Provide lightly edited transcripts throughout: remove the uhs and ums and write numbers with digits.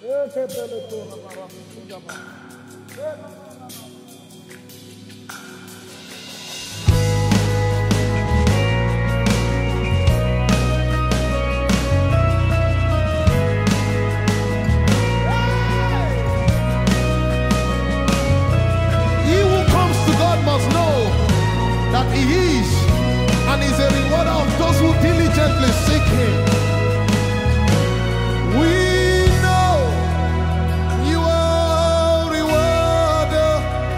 Must know that he is and is a rewarder of those who diligently seek him. We know you are a rewarder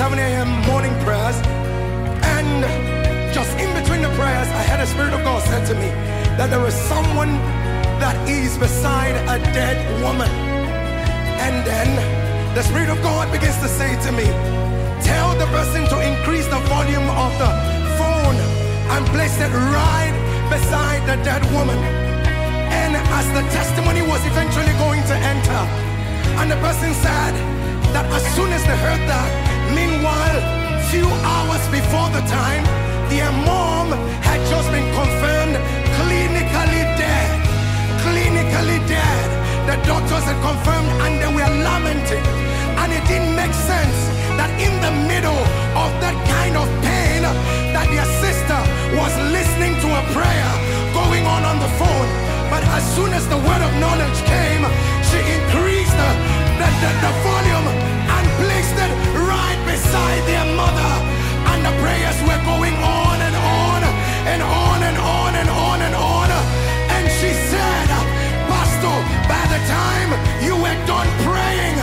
7 a.m. morning prayers, and just in between the prayers, I had a Spirit of God said to me that there is someone that is beside a dead woman. And then the Spirit of God begins to say to me, tell the person to increase the volume of the phone and place it right beside the dead woman. And as the testimony was eventually going to enter, and the person said that as soon as they heard that, meanwhile, few hours before the time, their mom had just been confirmed clinically dead. Clinically dead. The doctors had confirmed and they were lamenting. And it didn't make sense that in the middle of that kind of pain, that their sister was listening to a prayer going on the phone. But as soon as the word of knowledge came, she increased the volume and placed it right beside their mother. And the prayers were going on and on and on and on and on and on. And she said, Pastor, by the time you were done praying,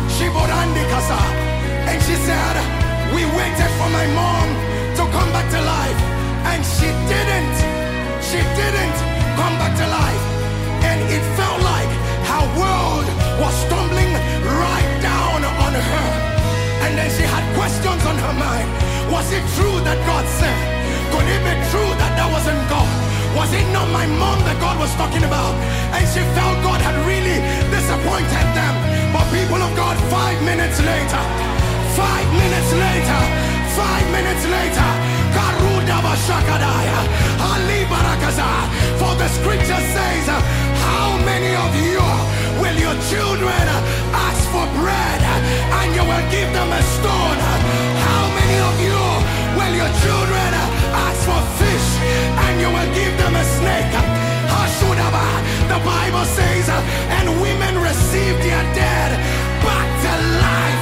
and she said, we waited for my mom to come back to life. And she didn't come back to life. And it felt like her world was stumbling right down on her. And then she had questions on her mind. Was it true that God said? Could it be true that that wasn't God? Was it not my mom that God was talking about? And she felt God had really disappointed them. But people of God, 5 minutes later, 5 minutes later, 5 minutes later, for the scripture says, how many of you will your children ask for bread and you will give them a stone? How many of you will your children ask for fish and you will give them a snake? The Bible says, and women receive their dead back to life.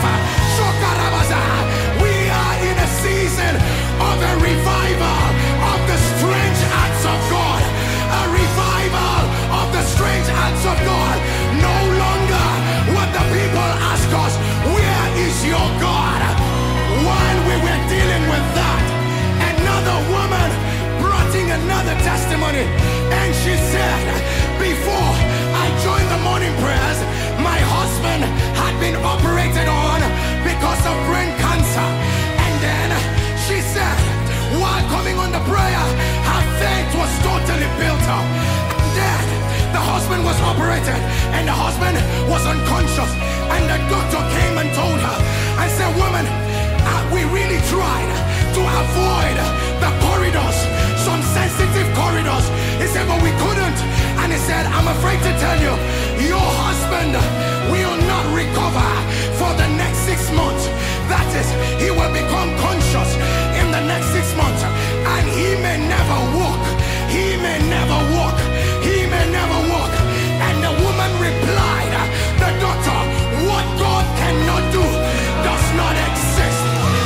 We are in a season of a revival of the strange acts of God. A revival of the strange acts of God. No longer would the people ask us, where is your God? While we were dealing with that, another woman brought in another testimony, and she said, before I joined the morning prayers, my husband had been operated on because of brain cancer. And then she said, while coming on the prayer, her faith was totally built up. And then the husband was operated and the husband was unconscious. And the doctor came and told her and said, woman, we really tried to avoid the corridors, some sensitive corridors. He said, but we couldn't. And he said, I'm afraid to tell you, your husband will not recover for the next 6 months. That is, he will become conscious in the next 6 months. And he may never walk. He may never walk. He may never walk. And the woman replied, the doctor, what God cannot do does not exist.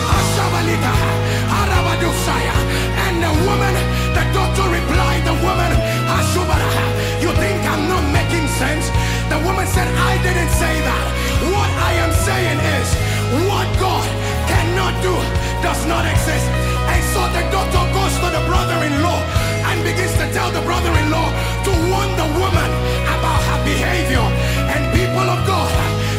And the woman, the doctor replied, the woman, you think I'm not making sense? The woman said, I didn't say that. What I am saying is, what God cannot do does not exist. And so the doctor goes to the brother-in-law and begins to tell the brother-in-law to warn the woman about her behavior. And people of God,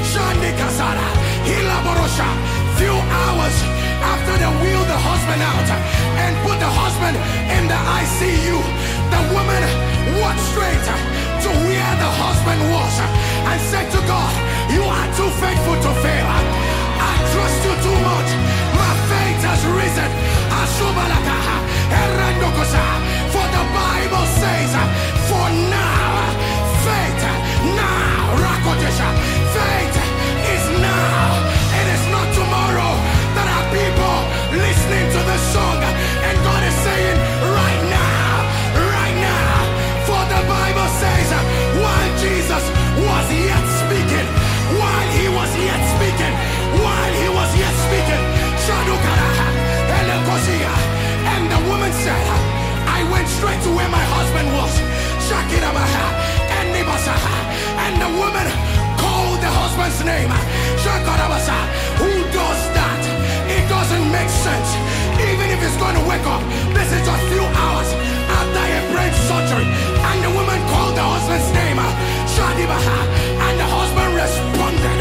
few hours after they wheeled the husband out and put the husband in the ICU, the woman walked straight to where the husband was and said to God, you are too faithful to fail. I trust you too much. My faith has risen. For the Bible says, for now, faith is now. It is not tomorrow. That are people listening to the song, and God is saying, right now. For the Bible says, while Jesus was yet speaking, and the woman said, I went straight to where my husband was. And the woman called the husband's name. Who does that? It wake up. This is just few hours after a brain surgery. And the woman called the husband's name, Shadibaha. And the husband responded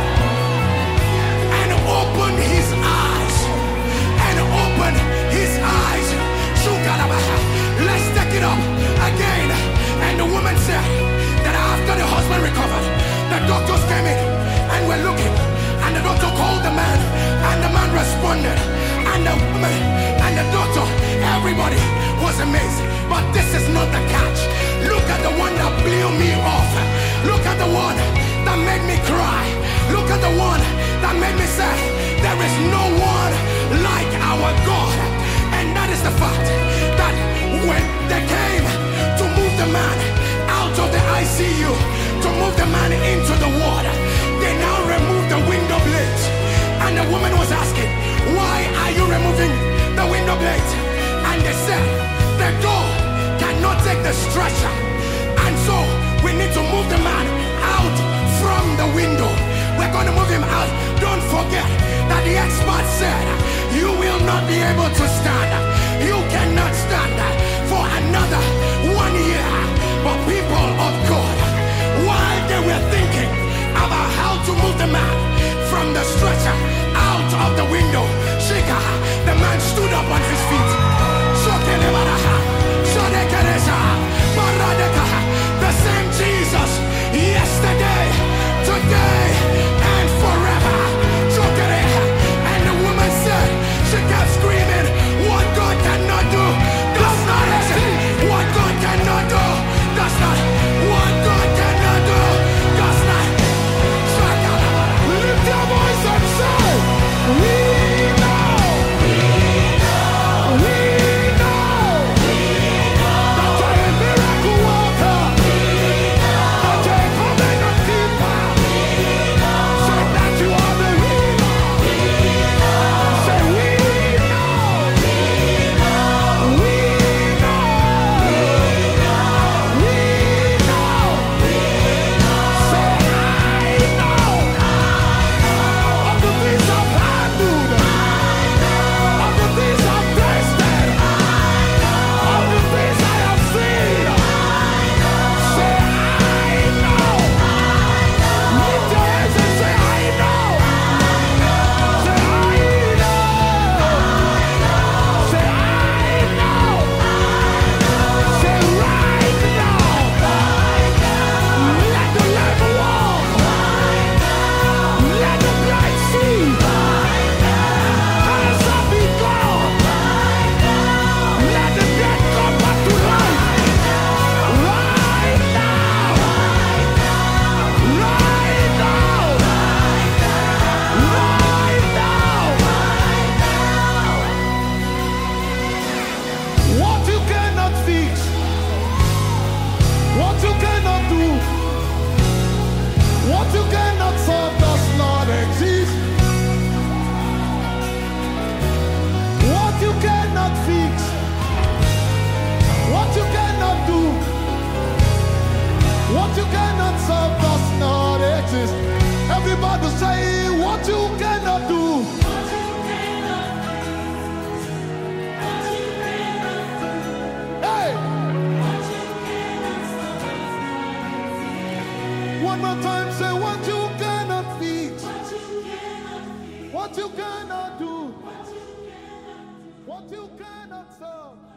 and opened his eyes. And opened his eyes. Shukalabaha. Let's take it up again. And the woman said that after the husband recovered, the doctors came in and were looking. And the doctor called the man. And the man responded. And the woman and the doctor, everybody was amazed. But this is not the catch. Look at the one that blew me off. Look at the one that made me cry. Look at the one that made me say, there is no one like our God. And that is the fact that when they came to move the man out of the ICU, to move the man into the water, they now removed the window blades. And the woman was asking, why are you removing the window blades? And they said, the door cannot take the stretcher. And so we need to move the man out from the window. We're going to move him out. Don't forget that the expert said, you will not be able to stand. You cannot stand for another 1 year. But people of God, while they were thinking about how to move the man from the stretcher out of the window, Shika, the man stood up on his feet. The same Jesus, yesterday, today, and forever. And the woman said, she kept screaming, what God cannot do, does not exist. What God cannot do, does not. What God cannot do, does not. Lift your voice and say, we know that you're a miracle worker, that you're a covenant keeper, say that you are the healer. Say we know, say I know of the things I've handled, of the things I've tasted, of the things I have seen. Say I know. Lift your hands and say I know. Say I know. Say I know. Say right now. Let the lame walk. Let the blind see. Cancer be gone. Let the dead come back to life. Right now. Right now. Right now. What you cannot fix, what you cannot do, what you cannot solve does not exist. What you cannot fix, what you cannot do, what you cannot solve does not exist. Everybody say what you cannot do. Hey! One more time, say what you cannot fix, what you cannot do, what you cannot solve.